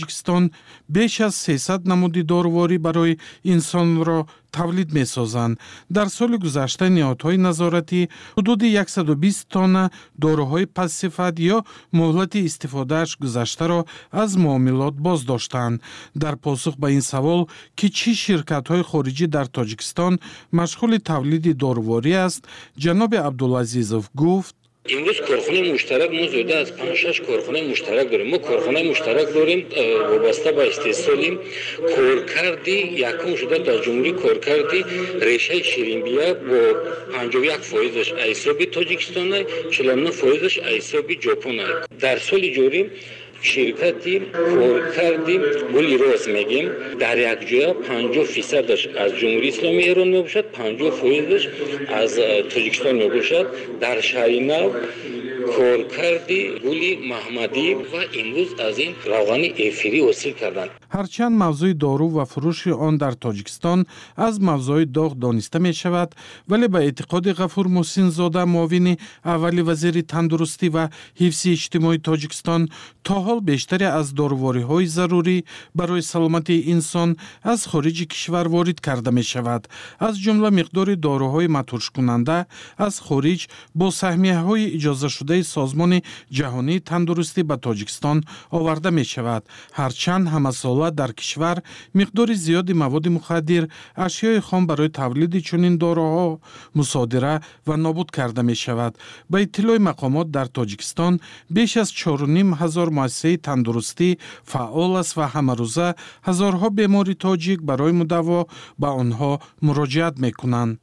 тоҷикистон беш аз 300 намуди доруворӣ барои инсонро тавлид месозанд. дар соли гузашта ниҳодҳои назоратӣ ҳудуди 120 тонна доруҳои пастсифат ё муҳлати истифодааш гузаштаро аз муомилот боздоштанд. дар посух ба ин савол ки чӣ ширкатҳои хориҷӣ дар тоҷикистон машғули тавлиди доруворӣ аст, ҷаноби Абдулазизов гуфт: امروز کارخانه مشترک ما زوده از 5-6 کارخانه مشترک داریم. ما کارخانه مشترک داریم وابسته به استحصالیم. کارکردی یکم شده در جمهوری کارکردی ریشه شیرینبیه با 51% حساب تاجیکستان، 49% حساب ژاپن. در سال جاری شرکتی کارکردی گلی راست میگیم در یک جای 50% از جمهوری اسلامی ایران میباشد، 50% از تاجیکستان میباشد. در شهر نو کارکردی گلی محمدی و امروز از این روغن افیری حاصل کردند. ҳарчанд мавзӯи дору ва фурӯши он дар Тоҷикистон аз мавзӯи доғ дониста мешавад, вале ба эътиқоди Ғафур Муҳсинзода, муовини аввали вазири тандурустӣ ва ҳифзи иҷтимоӣ Тоҷикистон, то ҳол бештаре аз дорувориҳои зарурӣ барои саломатии инсон аз хориҷи кишвар ворид карда мешавад. аз ҷумла миқдори доруҳои матҳуршкунанда аз хориҷ бо саҳмияҳои иҷозашудаи Созмони ҷаҳонии тандурустӣ ба Тоҷикистон оварда мешавад. ҳарчанд ҳамасола дар кишвар миқдори зиёди маводи мухаддир, ашёи хом барои тавлиди чунин доруҳо мусодира ва нобуд карда мешавад. ба иттилои мақомот дар Тоҷикистон беш аз 4500 муассисаи тандурустӣ фаъол аст ва ҳамарӯза ҳазорҳо бемори тоҷик барои мудаво ба онҳо муроҷиат мекунанд.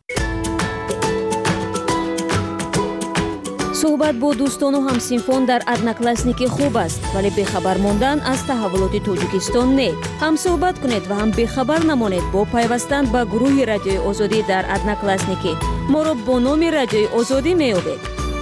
суҳбат бо дӯстону ҳамсинфон дар одноклассники хуб аст, вале бехабар мондан аз таҳаввулоти Тоҷикистон не. ҳам суҳбат кунед ва ҳам бехабар намонед бо пайвастан ба гурӯҳи Радиои Озодӣ дар одноклассники. моро бо номи Радиои Озодӣ меёбед.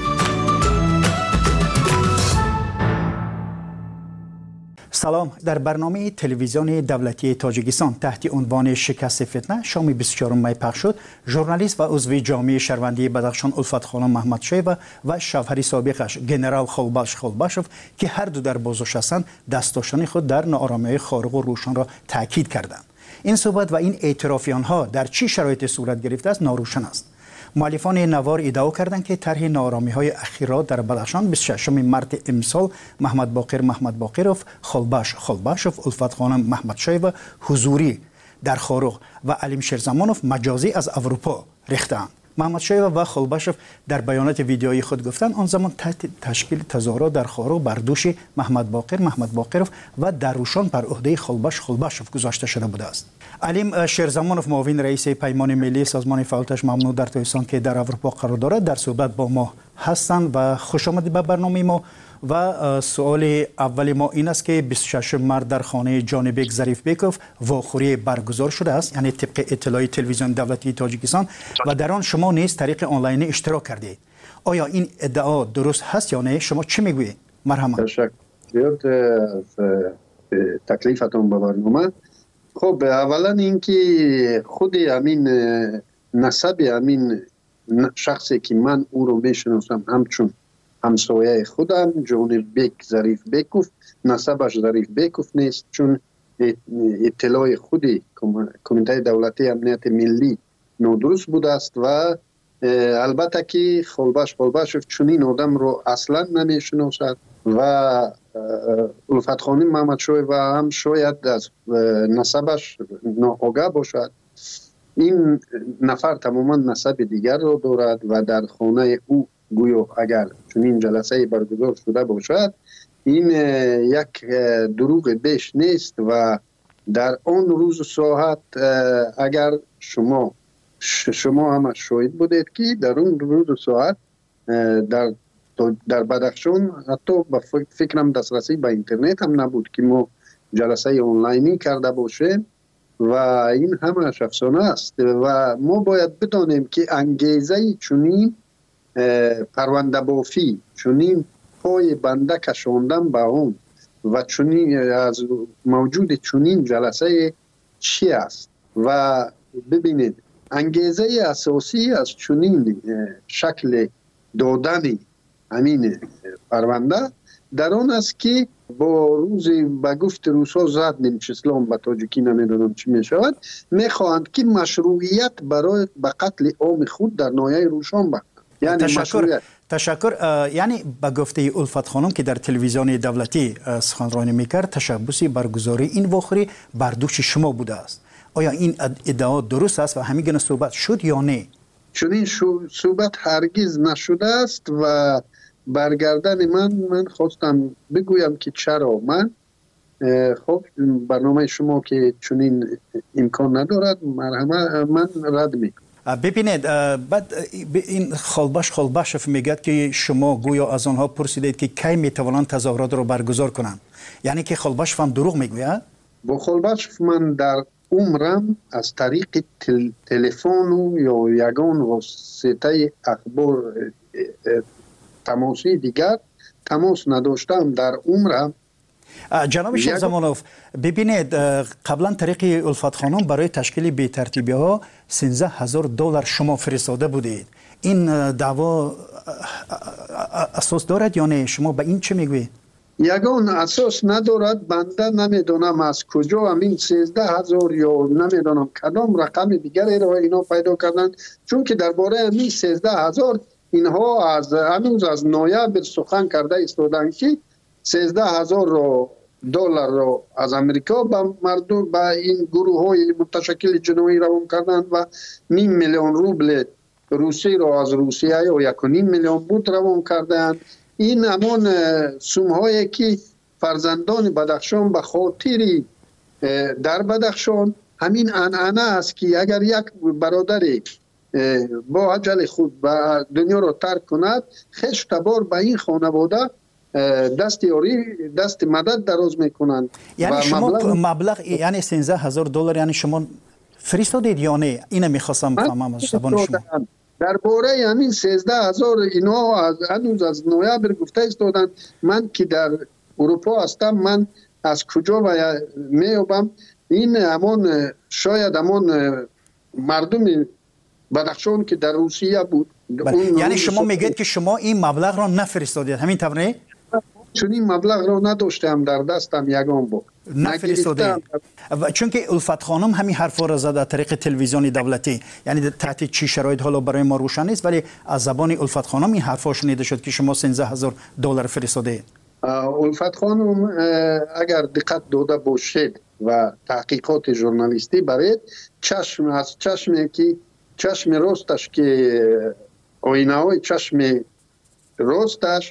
سلام. در برنامه تلویزیون دولتی تاجیکستان تحت عنوان شکست فتنه شام 24 می پخش شد. ژورنالیست و عضو جامعه شهروندی بدخشان الفت خانم محمدشایوا و شوهر سابقش گنرال خولباشوف که هر دو در بازداشت هستند، دستاشانی خود در ناآرامی‌های خارق و روشن را تاکید کردند. این صحبت و این اعتراف آنها در چه شرایطی صورت گرفته است ناروشن است. مؤلفان نوار ادعا کردند که طرح ناآرامی‌های اخیرا در بدخشان 26 مارس امسال محمد باقرов، خولباشوف، الفت خانم محمدشایوا حضوری در خارق و علیم شیرزمانوف مجازی از اروپا ریختند. محمدشایوا و خولباشوف در بیانات ویدیویی خود گفتند آن زمان تحت تشکیل تظاهرات در خارق بر دوش محمد باقرov و دروشان بر عهده خولباشوف گذاشته شده بوده است. علیم شیرزمانوف معاون رئیس پیمان ملی سازمان فعالیتش ممنوع در تاجیکستان که در اروپا قرار دارد در صحبت با ما هستند و خوش آمدید به برنامه ما. و سوال اول ما این است که 26 مارس در خانه جانبک ظریفبکوف واخوری برگزار شده است، یعنی طبق اطلاع تلویزیون دولتی تاجیکستان، و در آن شما نیز طریق آنلاین اشتراک کردید. آیا این ادعا درست هست یا نه؟ شما چی میگویید؟ مرحبا. تشکر از تکلیفتون به برنامه. خب اولا اینکه خود همین نسب همین شخصی که من او رو میشناسم همچون همسایه خودم جانبک ظریفبکوف، نسبش ظریفبکوف نیست، چون اطلاع خودی کمیته دولتی امنیت ملی نادرست بوده است و البته که خولباشوف چنین آدم رو اصلا نمیشناسد و الفت خانم محمدشایوا هم شاید از نسبش ناآگاه باشد. این نفر تماما نسب دیگر رو دارد و در خانه او گویا اگر چنین جلسه برگزار شده باشد این یک دروغ بیش نیست و در آن روز ساعت اگر شما هم شاهد بودید که در اون روز ساعت در بدخشان حتی به فکرم دسترسی به اینترنت هم نبود که ما جلسه آنلاینی کرده باشیم و این همه شخصانه است و ما باید بدانیم که انگیزه چنین پرونده بافی، چنین پای بنده کشاندن به اون و چنین از موجود چنین جلسه چی است و ببینید انگیزه اساسی از چنین شکل دادن همین پرونده در آن است که با روز به گفت روسا زدیم چسلام به تاجیکی نمیدونم چی می شود، میخواهند که مشروعیت برای به قتل عام خود در ناحیه روشان بکنند. یعنی تشکر. یعنی به گفته الفت خانم که در تلویزیون دولتی سخنرانی میکرد، تشبوسی برگزاری این واخری بر دوش شما بوده است. آیا این ادعا درست است و همین صحبت شد یا نه؟ چنین صحبت هرگز نشده است و برگردن من خواستم بگویم که چرا من خب برنامه شما که چنین امکان ندارد من رد میکنم. ببینید بعد این خالباشف میگه که شما گویا از آنها پرسیدید که کی میتوانند تظاهرات رو برگزار کنند، یعنی که خالباشف هم دروغ میگوید؟ با خالباشف من در عمرم از طریق تلفن یا یگان واسطه اخبار تماسی دیگر تماس نداشتم در عمرم. جناب شیخ زمانوف، ببینید قبلا طریق الفت خانم برای تشکیل بی‌ترتیبی ها $13,000 شما فرستاده بودید. این دعوا اساس دارد یا نه؟ شما به این چه میگویید؟ یگان اساس ندارد. بنده نمیدونم از کجا همین 13,000 یا نمیدونم کدام رقم دیگری را اینا پیدا کردن، چون که درباره همین 13,000 اینها هنوز از نویبر سخن کرده ایستادن که 13,000 دلار را از امریکا به مردم به این گروه های متشکل جنایی روان کردن و 500,000 روبل روسی را از روسیه یا 1.5 میلیون بود روان کردن. این همان سوم هایی که فرزندان بدخشان به خاطر در بدخشان همین عنعنه است که اگر یک برادری با اجل خود به دنیا را ترک کند، خشت بار به این خانواده دست یاری دست مدد دراز میکنند. یعنی شما مبلغ یعنی $13,000 یعنی شما فرستادید یا نه؟ اینو میخواستم بفهمم از زبان شما. درباره همین 13,000 اینا هنوز از نویبر گفته ایستادند. من که در اروپا هستم، من از کجا میابم این همان شاید همان مردم بدخشان که در روسیه بود. یعنی شما میگید که شما این مبلغ را نفرستادید، همین طور؟ چون این مبلغ را نداشتم در دستم یگان بود نفرستادید. چون که الفت خانم همین حرفا را زد از طریق تلویزیون دولتی، یعنی تحت چی شرایط حالا برای ما روشن نیست، ولی از زبان الفت خانم این حرفا شنیده شد که شما $13,000 فرستادید. الفت خانم اگر دقت داده باشید و تحقیقات ژورنالیستی برید، چشم راستش که آینه های چشم راستش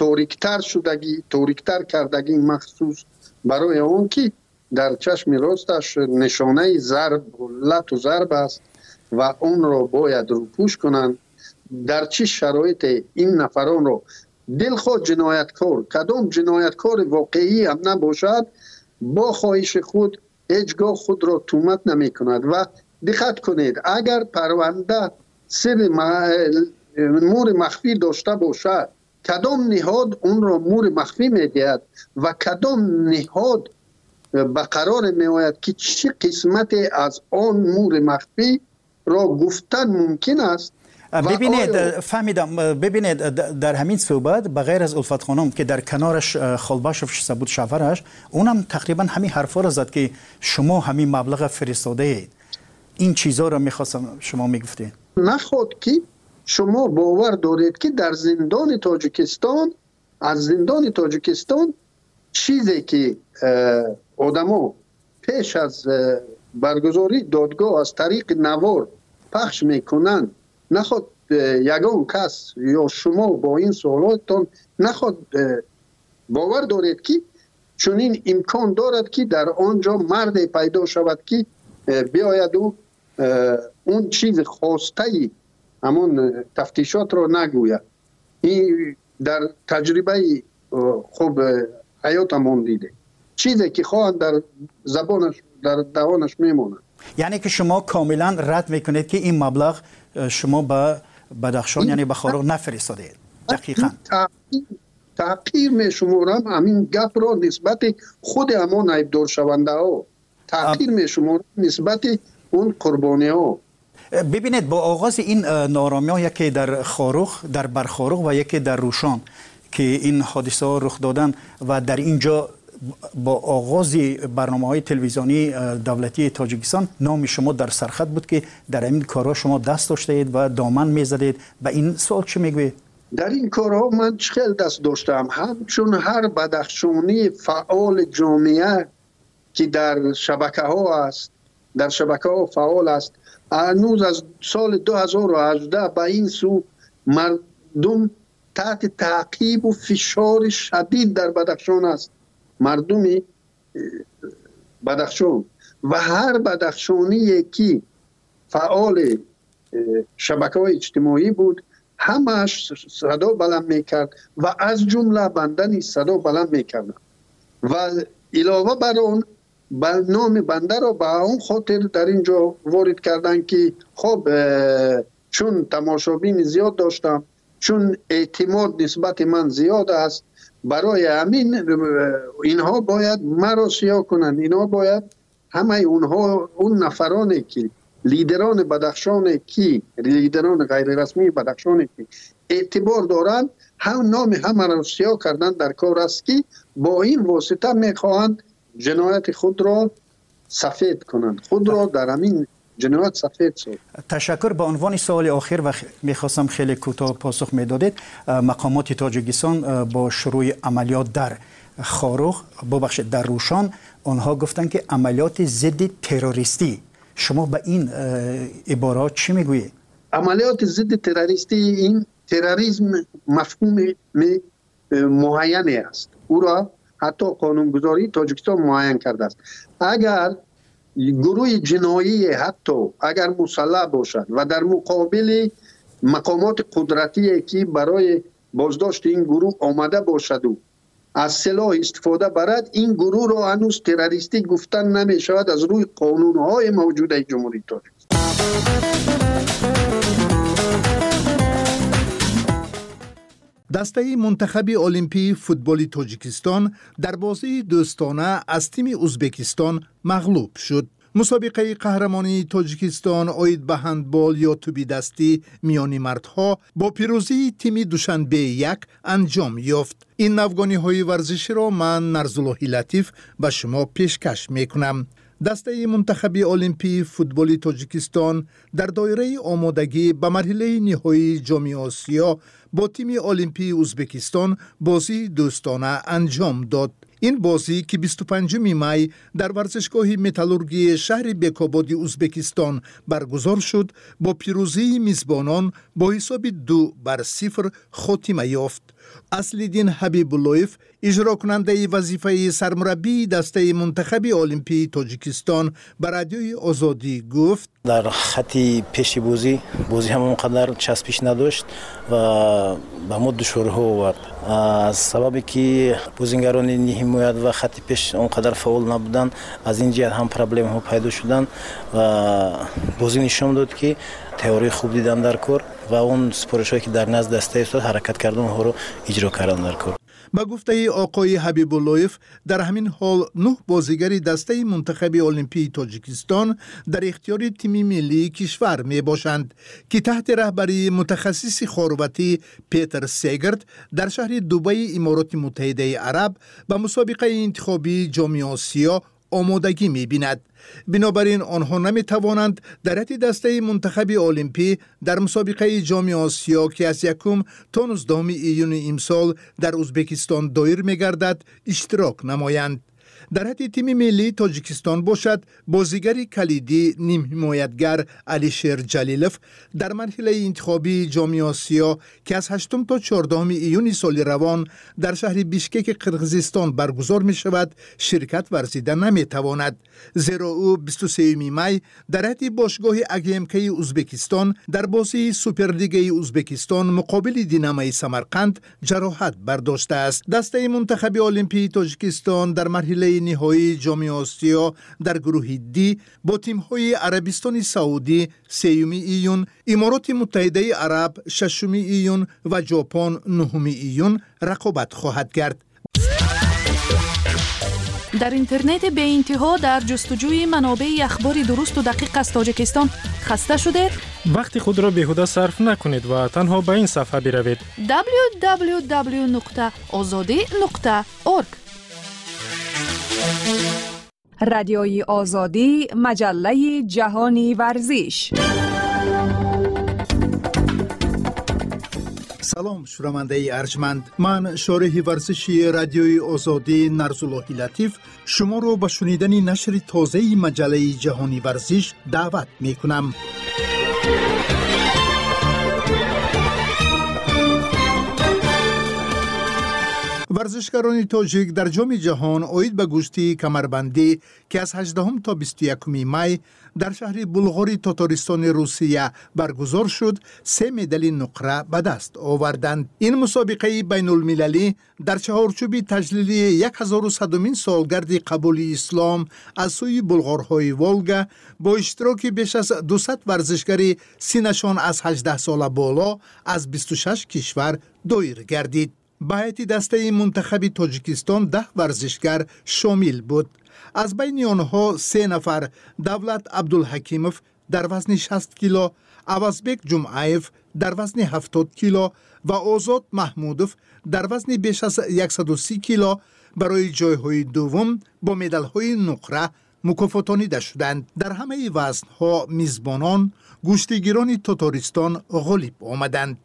تاریکتر کردگی مخصوص برای اون که در چشم راستش نشانه ضرب لط و ضرب است و اون رو باید روپوش کنند. در چه شرایط این نفران رو دلخواه جنایتکار، کدام جنایتکار واقعی هم نباشد، با خواهش خود هیچگاه خود را تهمت نمی کند. و دقت کنید اگر پرونده سر مور مخفی داشته باشد، کدام نهاد اون را مور مخفی می دهد و کدام نهاد به قرار می آید که چه قسمت از آن مور مخفی را گفتن ممکن است. ببینید فهمیدم. ببینید در همین صحبت بغیر از الفت خانم که در کنارش خالباشف سبود شفرش، اونم تقریبا همین حرفا را زد که شما همین مبلغ فرستاده اید. این چیزا را میخواستم شما میگفتید. نخود که شما باور دارید که در زندان تاجیکستان، از زندان تاجیکستان چیزی که آدما پیش از برگزاری دادگاه از طریق نوار پخش میکنند، نخود یگان کس یا شما با این سوالاتتان نخود باور دارید که چنین امکان دارد که در آنجا مرد پیدا شود که بیاید و اون چیز خواسته همون تفتیشات رو نگوید. این در تجربه خوب حیاتمون دیده، چیزی که خواهد در زبانش در دهانش میمونه. یعنی که شما کاملا رد میکنید که این مبلغ شما به بدخشان یعنی به خاروق نفرستادید. دقیقاً تحقیر میشمارم همین گپ را نسبت خود اما نایبدار شونده ها، تحقیر میشمارم نسبت اون قربانی ها. ببینید با آغاز این نارامی ها، یکی در خاروق، در برخاروق و یکی در روشان که این حادثه ها رخ دادن و در اینجا با آغاز برنامه‌های تلویزیونی دولتی تاجیکستان نام شما در سرخط بود که در این کارها شما دست داشته اید و دامن می‌زدید. به این سوال چه میگوید؟ در این کارها من خیلی دست داشتم، همچون هر بدخشانی فعال جامعه که در شبکه ها است، در شبکه ها فعال است. هنوز از سال 2018 به این سو مردم تحت تعقیب و فشار شدید در بدخشان است. مردم بدخشان و هر بدخشانی که فعال شبکه های اجتماعی بود همش صدا بلند میکرد و از جمله بنده صدا بلند میکردن و علاوه بر اون نام بنده را به اون خاطر در اینجا وارد کردن که خب چون تماشابین زیاد داشتم، چون اعتماد نسبت من زیاد است، برای همین اینها باید مرا سیاه کنند. اینها باید همه اون نفرانی که لیدران بدخشان کی لیدران غیر رسمی بدخشان کی اعتبار دارند هم نام همه را سیاه کردن در کار است که با این واسطه میخواهند جنایت خود را سفید کنند، خود را در همین جنایت سفید سازند. تشکر. به عنوان سوال آخر و میخواستم خیلی کوتاه پاسخ میدادید، مقامات تاجیکستان با شروع عملیات در خاروخ ببخشید در روشان آنها گفتن که عملیات ضد تروریستی، شما به این عبارات چی میگویید؟ عملیات ضد تروریستی، این تروریسم مفهوم معینی است، او را حتی قانونگذاری تاجیکستان معین کرده است. اگر گروه جنایی حتی اگر مسلح باشد و در مقابل مقامات قدرتی که برای بازداشت این گروه آمده باشد و از سلاح استفاده برد، این گروه را هنوز تروریستی گفتن نمی شود از روی قانونهای موجوده جمهوری تاجیکستان. دسته منتخب المپی فوتبال تاجیکستان در بازی دوستانه از تیم ازبکستان مغلوب شد. مسابقه قهرمانی تاجیکستان آید به هندبال یا توپ دستی میان مردها با پیروزی تیم دوشنبه 1 انجام یافت. این نوگانی های ورزشی را من نرزالله لطیف به شما پیشکش میکنم. دسته منتخب المپی فوتبال تاجیکستان در دایره آمادگی به مرحله نهایی جام آسیا با تیم المپی ازبکستان بازی دوستانه انجام داد. این بازی که 25 می در ورزشگاه متالورگی شهر بیکاباد ازبکستان برگزار شد با پیروزی میزبانان با حساب 2-0 خاتمه یافت. اصلیدین حبیباللهیف اجرا کننده وظیفه سرمربی دسته منتخب المپی تاجیکستان به رادیوی آزادی گفت در خط پیش بازی هم اونقدر چسبش نداشت و به ما دشواری آورد، از سببی که بازیگران حمایت و خط پیش اونقدر فعال نبودن، از این جهت هم پرابلم ها پیدا شدن و بازی نشون داد که تئوری خوب دیدن در کار و اون سپارش‌هایی که در نزد دسته استاد حرکت کردن ها رو اجرا کردن در کار. با گفته آقای حبیباللهیف در همین حال 9 بازیگر دسته منتخب المپی تاجیکستان در اختیار تیم ملی کشور می باشند که تحت رهبری متخصص خارواتی پیتر سیگرد در شهر دبی امارات متحده عرب به مسابقه انتخابی جام آسیا آمادگی می بیند. بنابراین آنها نمی توانند در حد دسته منتخب المپی در مسابقه جام آسیا که از 1 تا 19 ایون امسال در ازبکستان دایر می گردد اشتراک نمایند. در حد تیم ملی تاجیکستان باشد بازیگر کلیدی نیم حمایتگر علیشیر جلیلوف در مرحله انتخابی جام آسیا که از 8 تا 14 ایون سال روان در شهر بیشکک قرقیزستان برگزار می شود شرکت ورزیده نمی تواند، زیرا او 23 می در حد باشگاه اگیمکی ازبکستان در بازی سوپرلیگ ازبکستان مقابل دینامای سمرقند جراحت برداشته است. دسته منتخب المپی تاجیکستان در مرحله نهایی جام آسیا در گروه دی با تیم‌های عربستان سعودی 3 ایون، امارات متحده عرب 6 ایون و ژاپن 9 ایون رقابت خواهد کرد. در اینترنت به انتها در جستجوی منابع اخبار درست و دقیق از تاجیکستان خسته شدید؟ وقتی خود را بیهوده صرف نکنید و تنها به این صفحه بروید www.azadi.org. رادیوی آزادی، مجله جهانی ورزش. سلام شنونده ارجمند، من شارح ورزشی رادیوی آزادی نرزاللهی لطیف شما رو به شنیدن نشر تازه مجله جهانی ورزش دعوت می کنم. ورزشکاران تاجیک در جام جهان عاید به گشتی کمربندی که از 18 تا 21 می در شهر بلغاری تاتارستان روسیه برگزار شد 3 مدال نقره به دست آوردند. این مسابقه بین المللی در چهارچوب تجلیل 1100مین سالگرد قبول اسلام از سوی بلغارهای والگا با اشتراک بیش از 200 ورزشکار سنشان از 18 سال بالا از 26 کشور دایر گردید. به هیئت دسته منتخب تاجیکستان 10 ورزشکار شامل بود. از بین آنها 3 نفر دولت عبدالحکیموف در وزن 60 کیلو، عوضبک جمعایف در وزن 70 کیلو و آزاد محمودوف در وزن بیش از 130 کیلو برای جایهای دوم با مدال‌های نقره مکافاتانیده شدند. در همه وزن‌ها میزبانان گشتیگیران تاتارستان غالب آمدند.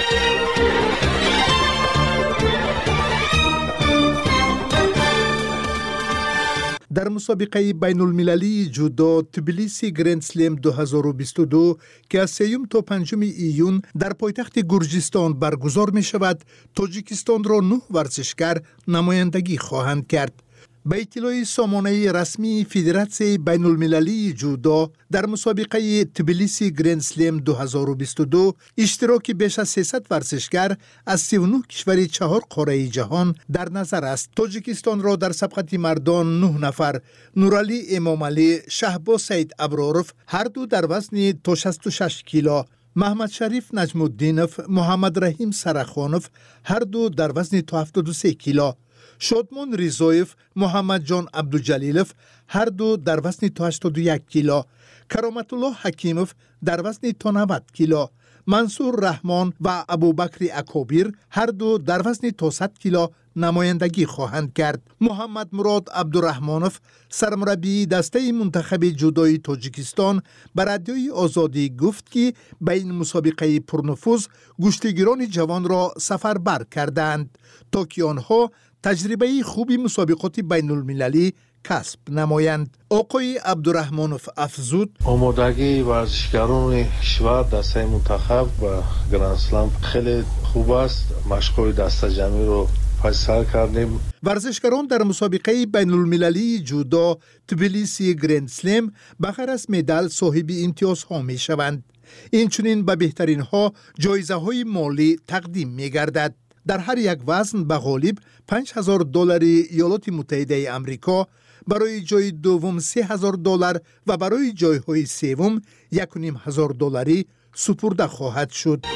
در مسابقه بین المللی جودو تبلیسی گرند سلم 2022 که از 3 تا 5 ایون در پایتخت گرجستان برگزار می شود، تاجیکستان را 9 ورزشکار نمایندگی خواهند کرد. به اطلاع سامانه رسمی فدراسیون بین المللی جودو در مسابقه تبلیسی گرند سلم 2022 اشتراک بیش از 300 ورزشکار از 39 کشور 4 قاره جهان در نظر است. تاجیکستان را در سبقت مردان 9 نفر نورعلی امامعلی، شهباز سید ابراروف هر دو در وزن تا 66 کیلو، محمد شریف نجم الدینوف، محمد رحیم سرخانوف هر دو در وزن تا 73 کیلو، شادمان ریزایف، محمد جان عبدالجلیلوف هر دو در وزن تا 81 کیلو، کرامت الله حکیموف در وزن تا 90 کیلو، منصور رحمان و ابوبکر اکابیر هر دو در وزن تا 100 کیلو نمایندگی خواهند کرد. محمد مراد عبدالرحمانوف سرمربی دسته منتخب جودوی تاجیکستان به رادیوی آزادی گفت که به این مسابقه پرنفوذ گشتیگیران جوان را سفربر کردند تا که آنها تجربه خوبی مسابقات بین المللی کسب نمایند. آقای عبدالرحمانوف افزود: آمادگی ورزشکاران کشور دسته منتخب و گرند اسلام خیلی خوب است. مشق‌های دسته جمعی رو فیصل کردیم. ورزشکاران در مسابقه بین المللی جودو تبلیسی گرند سلم بغیر از مدال صاحب امتیازها می شوند. این چنین به بهترین ها جایزه های مالی تقدیم می گردد. در هر یک وزن به غالب $5,000 ایالات متحده آمریکا، برای جای دوم $3,000 و برای جایهای سوم $1,500 سپرده خواهد شد.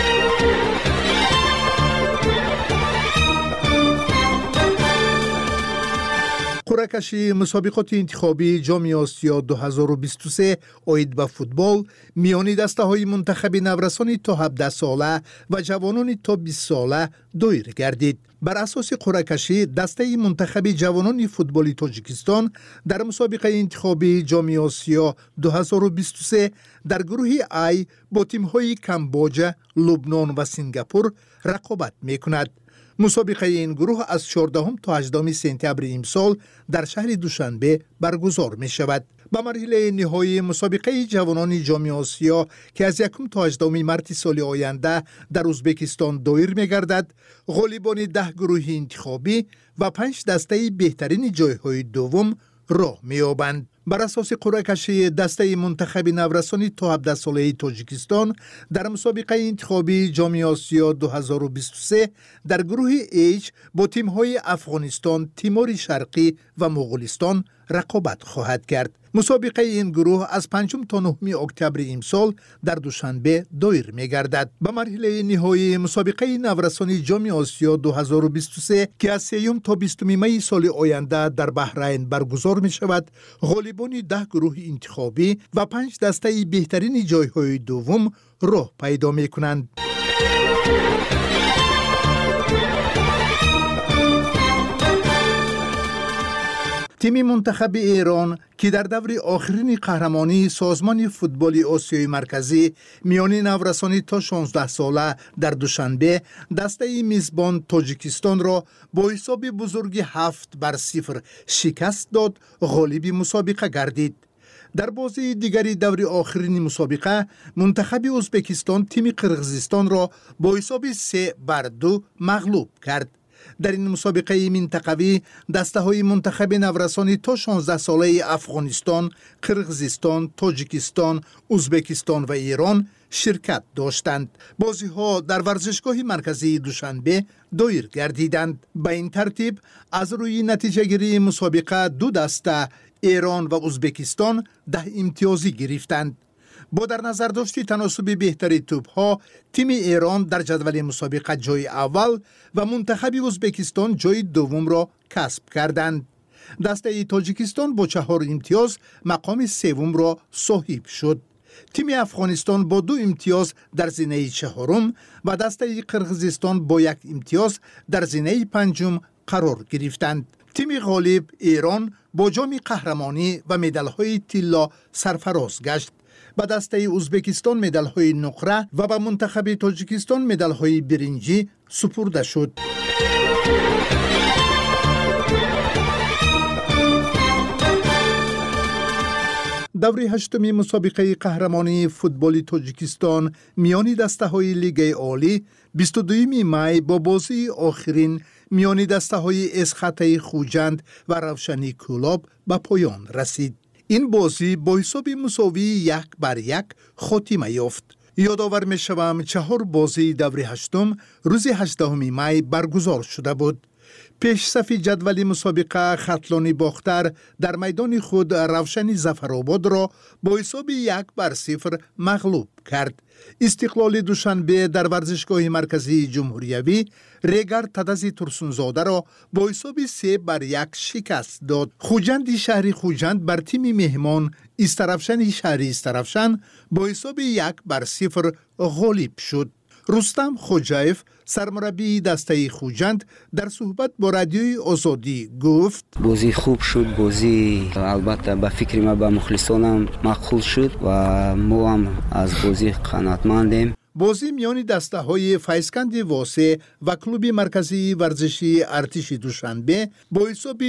قرعه کشی مسابقات انتخابی جام آسیا 2023 عاید به فوتبال میان دسته های منتخب نورسان تا 17 ساله و جوانان تا 20 ساله دایر گردید. بر اساس قرعه کشی دسته منتخب جوانان فوتبالی تاجیکستان در مسابقه انتخابی جام آسیا 2023 در گروه آی با تیم‌های کامبوجا، لبنان و سنگاپور رقابت می‌کند. مسابقه این گروه از 14 تا 18 سپتامبر امسال در شهر دوشنبه برگزار می شود. به مرحله نهایی مسابقه جوانان جام آسیا که از 1 تا 18 مارس سال آینده در ازبکستان دایر می گردد، غالبان 10 گروه انتخابی و 5 دسته بهترین جایهای دوم راه می یابند. بر اساس قرعه کشی دسته منتخب نورسانی تا 17 ساله تاجیکستان در مسابقه انتخابی جام آسیا 2023 در گروه H با تیم‌های افغانستان، تیمور شرقی و مغولستان رقابت خواهد کرد. مسابقه این گروه از 5 تا 9 اکتبر امسال در دوشنبه دایر می‌گردد. به مرحله نهایی مسابقه نورسانی جام آسیا 2023 که از 3 تا 20 می سال آینده در بحرین برگزار می‌شود، غالبان 10 گروه انتخابی و 5 دسته بهترین جای‌های دوم راه پیدا می‌کنند. تیم منتخب ایران که در دور آخرین قهرمانی سازمان فوتبال آسیای مرکزی میان نورسانی تا 16 ساله در دوشنبه دسته میزبان تاجیکستان را با حساب بزرگ 7-0 شکست داد، غالب مسابقه گردید. در بازی دیگری دور آخرین مسابقه منتخب ازبکستان تیم قرغیزستان را با حساب 3-2 مغلوب کرد. در این مسابقه منطقوی دسته های منتخب نورسانی تا 16 ساله افغانستان، قرغیزستان، تاجیکستان، ازبکستان و ایران شرکت داشتند. بازی ها در ورزشگاه مرکزی دوشنبه دایر گردیدند. به این ترتیب از روی نتیجه گیری مسابقه دو دسته ایران و ازبکستان 10 امتیازی گرفتند. با در نظر داشتی تناسب بهتری توپ ها، تیم ایران در جدول مسابقه جای اول و منتخب ازبکستان جای دوم را کسب کردند. دسته تاجیکستان با 4 امتیاز مقام سوم را صاحب شد. تیم افغانستان با 2 امتیاز در زینه چهارم و دسته قرغیزستان با 1 امتیاز در زینه پنجم قرار گرفتند. تیم غالب ایران با جام قهرمانی و مدال‌های طلا سرفراز گشت. به دسته ازبکستان مدال‌های نقره و به منتخب تاجیکستان مدال‌های برنجی سپرده شد. دور هشتمی مسابقه قهرمانی فوتبال تاجیکستان میان دسته‌های لیگ عالی 22 می با بازی آخرین میان دسته‌های اسخط خوجند و روشنی کلاب به پایان رسید. این بازی با حساب مساوی 1-1 خاتمه یافت. یادآور می‌شوم 4 بازی دور هشتم روز 18 می برگزار شده بود. پیش صف جدول مسابقه خطلان باختر در میدان خود روشن ظفرآباد را با حساب 1-0 مغلوب کرد. استقلال دوشنبه در ورزشگاه مرکزی جمهوریوی ریگر تدزی ترسونزاده را با حساب 3-1 شکست داد. خوجند شهری خوجند بر تیم مهمان استرفشن شهری استرفشن با حساب 1-0 غالب شد. رستم خوجایف سرمربی دسته خوجند در صحبت با رادیوی آزادی گفت بازی خوب شد، بازی البته به فکر ما به مخلصانم مقبول شد و ما هم از بازی قناعتمندیم. بازی میان دسته های فیضکند واسه و کلوب مرکزی ورزشی ارتش دوشنبه با حساب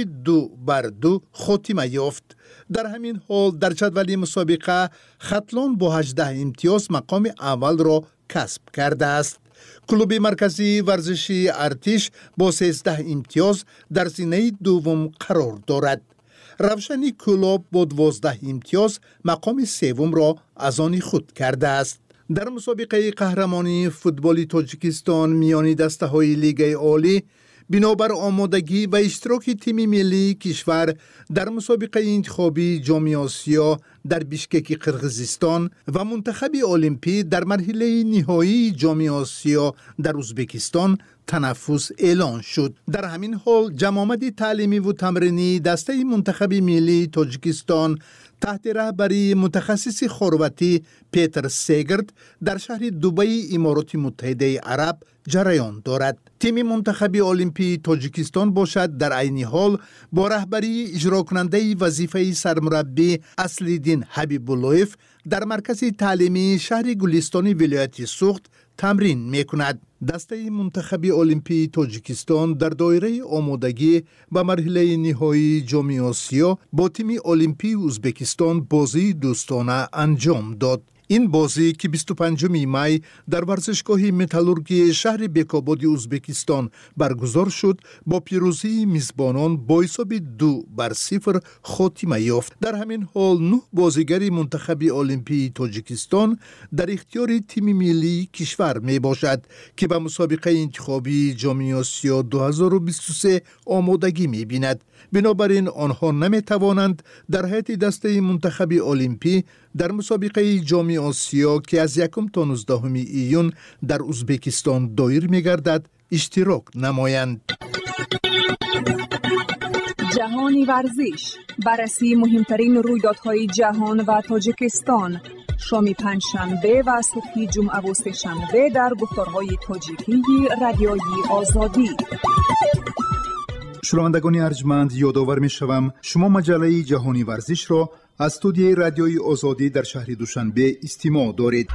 2-2 خاتمه یافت. در همین حال در جدول مسابقه خطلان با 18 امتیاز مقام اول را کسب کرده است. کلوب مرکزی ورزشی ارتش با 13 امتیاز در زینه دوم قرار دارد. روشنی کلاب با 12 امتیاز مقام سوم را از آن خود کرده است. در مسابقه قهرمانی فوتبال تاجیکستان میان دسته های لیگ عالی بنابر آمادگی و اشتراک تیم ملی کشور در مسابقه انتخابی جام آسیا در بیشکک قرغیزستان و منتخب المپی در مرحله نهایی جام آسیا در ازبکستان تنفس اعلان شد. در همین حال جمع تعلیمی و تمرینی دسته منتخب ملی تاجیکستان تحت رهبری متخصص خرواتی پیتر سیگرد در شهر دبی امارات متحده عرب جریان دارد. تیم منتخب المپی تاجیکستان باشد در عین حال با رهبری اجرا کننده وظیفه سرمربی اصلیدین حبیب اللهیف در مرکز تعلیمی شهر گلستان ولایت سوخت تمرین میکند. دسته منتخب المپی تاجیکستان در دایره آمادگی به مرحله نهایی جام آسیا با تیم المپی ازبکستان بازی دوستانه انجام داد. این بازی که 25 می در ورزشگاه متالورگی شهر بیکاباد ازبکستان برگزار شد با پیروزی میزبانان با حساب 2-0 خاتمه یافت. در همین حال 9 بازیگر منتخب المپی تاجیکستان در اختیار تیم ملی کشور می باشد که به مسابقه انتخابی جام آسیا 2023 آمادگی می بیند. بنابراین آنها نمی توانند در هیئت دسته منتخب المپی در مسابقه جام آسیا که از 1 تا 19 ایون در ازبکستان دایر می گردد اشتراک نمایند. جهانی ورزش، بررسی مهمترین رویدادهای جهان و تاجیکستان، شام پنجشنبه و صبح جمعه و سه‌شنبه در گفتارهای تاجیکی رادیوی آزادی. شنوندگان ارجمند، یادآور می‌شوم شما مجله جهانی ورزش را از استودیوی رادیوی آزادی در شهر دوشنبه استماع دارید.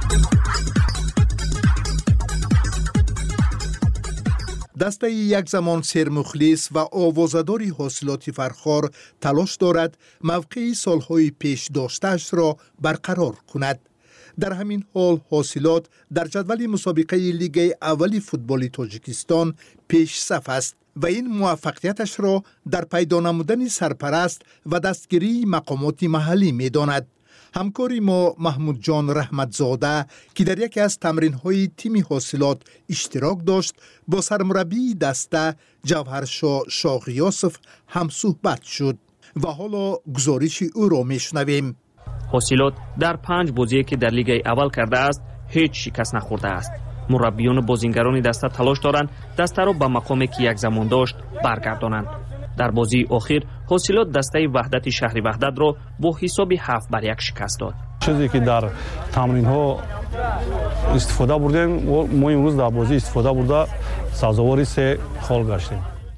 دسته یک زمان سرمخلص و آوازداری حاصلات فرخار تلاش دارد موقع سالهای پیش داشته‌اش را برقرار کند. در همین حال حاصلات در جدول مسابقه لیگ اول فوتبال تاجیکستان پیش صف است و این موفقیتش را در پیدا نمودن سرپرست و دستگیری مقامات محلی می داند. همکاری ما محمود جان رحمتزاده که در یکی از تمرین‌های تیم حاصلات اشتراک داشت با سرمربی دسته جوهرشاه شاغیاسف هم صحبت شد و حالا گزارش او را میشنویم. حاصلات در 5 بازی که در لیگ اول کرده است هیچ شکست نخورده است. مربیان و بازیگران دسته تلاش دارند دسته را به مقامی که یک زمان داشت برگردانند. در بازی اخیر حاصلات دسته وحدت شهری وحدت را با حساب 7-1 شکست داد. چیزی که در تمرین ها استفاده بردیم ما امروز در بازی استفاده برده سازوار 3 خال گشتیم.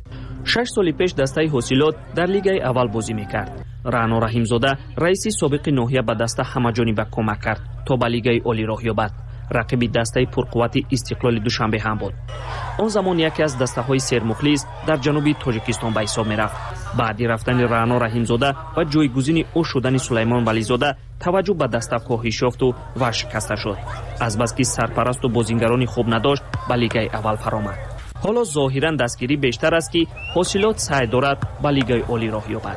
6 سال پیش دسته حاصلات در لیگ اول بازی میکرد. رعنا رحیمزاده رئیس سابق ناحیه به دسته همه‌جانبه کمک کرد تا به لیگ عالی راه یابد. رقیب دسته پرقوت استقلال دوشنبه هم بود. آن زمان یکی از دسته های سرمخلص در جنوب تاجیکستان به حساب می رفت. بعد رفتن رعنا رحیمزاده و جایگزین او شدن سلیمان ولیزاده توجه به دسته کاهش یافت و ورشکسته شد. از بس که سرپرست و بازیگرانی خوب نداشت به لیگ اول فرآمد. حالا ظاهرا دستگیری بیشتر است که حاصلات سعی دارد به لیگ عالی راه یابد.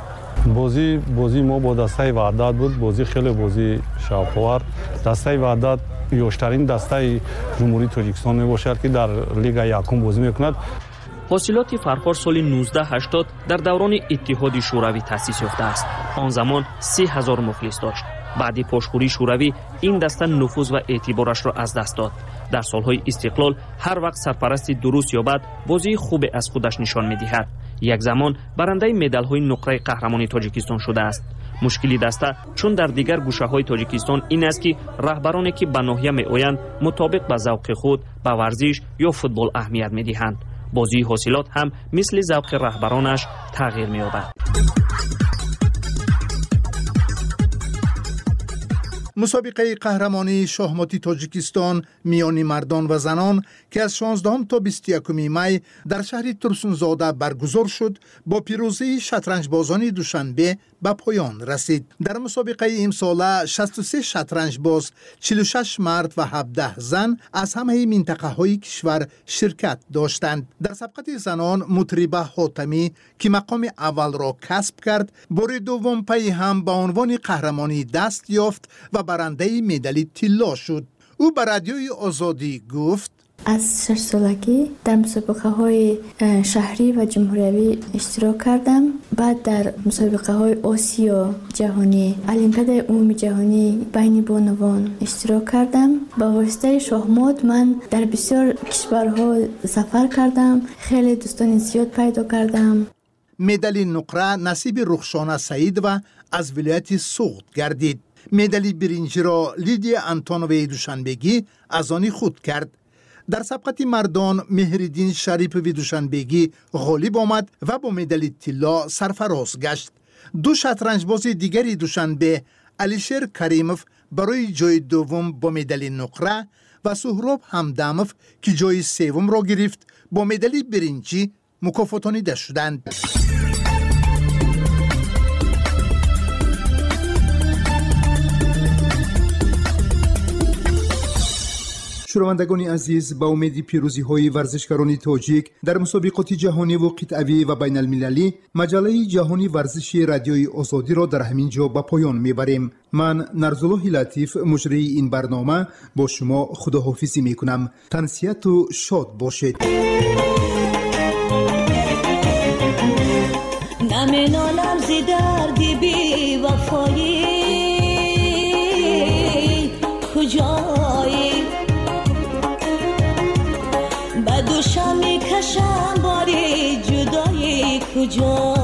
بازی ما با دسته وحدت بود. بازی خیلی بازی شاوخوار. دسته وحدت یوشترین دسته جمهوری تاجیکستان می باشد که در لیگ یکم بازی میکند. حاصلات فرخار سال 1980 در دوران اتحاد شوروی تأسیس یافته است. آن زمان 30,000 مخلص داشت. بعد پاشخوری شوروی این دسته نفوذ و اعتبارش را از دست داد. در سالهای استقلال هر وقت سرپرستی درست یابد بازی خوب از خودش نشان می‌دهد. یک زمان برنده مدال‌های نقره قهرمانی تاجیکستان شده است. مشکلی دسته چون در دیگر گوشه‌های تاجیکستان این است که رهبرانی که به ناحیه می‌آیند مطابق به ذوق خود به ورزش یا فوتبال اهمیت می‌دهند. بازی حاصلات هم مثل ذوق رهبرانش تغییر می‌یابد. مسابقه قهرمانی شاهماتی تاجیکستان میان مردان و زنان که از 16 تا 21 می در شهر ترسونزاده برگزار شد با پیروزی شطرنجبازان دوشنبه به پایان رسید. در مسابقه امساله 63 شطرنجباز، 46 مرد و 17 زن از همه منطقه های کشور شرکت داشتند. در سبقت زنان مطربه حاتمی که مقام اول را کسب کرد بار دوم پی هم به عنوان قهرمانی دست یافت و برنده مدال طلا شد. او به رادیوی آزادی گفت: از 6 سالگی در مسابقه های شهری و جمهوری اشتراک کردم. بعد در مسابقه های آسیا جهانی، المپیاد عمومی جهانی بین بانوان اشتراک کردم. با واسطه شاهمات من در بسیار کشورها سفر کردم. خیلی دوستان زیاد پیدا کردم. مدال نقره نصیب رخشانه سعید و از ولایت سوخت گردید. مدال برنج را لیدیا انتونوی دوشنبگی از آن خود کرد. در سبقت مردان مهردین شریف وی دوشنبگی غالب آمد و با مدال طلا سرفراز گشت. 2 شطرنجباز دیگری دوشنبه علیشیر کریموف برای جای دوم با مدال نقره و سهراب همدموف که جای سوم را گرفت با مدال برنجی مکافاتانیده شدند. شنوندگان عزیز، با امید پیروزی های ورزشکاران تاجیک در مسابقات جهانی و قطعی و بین المللی، مجله جهانی ورزشی رادیوی آزادی را در همین جا به پایان میبریم. من نرزالله لطیف مجری این برنامه با شما خداحافظی میکنم. تنسیت و شاد باشید. نمینالم زی دردی بی وفایی کجایی به دوشم میکشم باری جدایی کجایی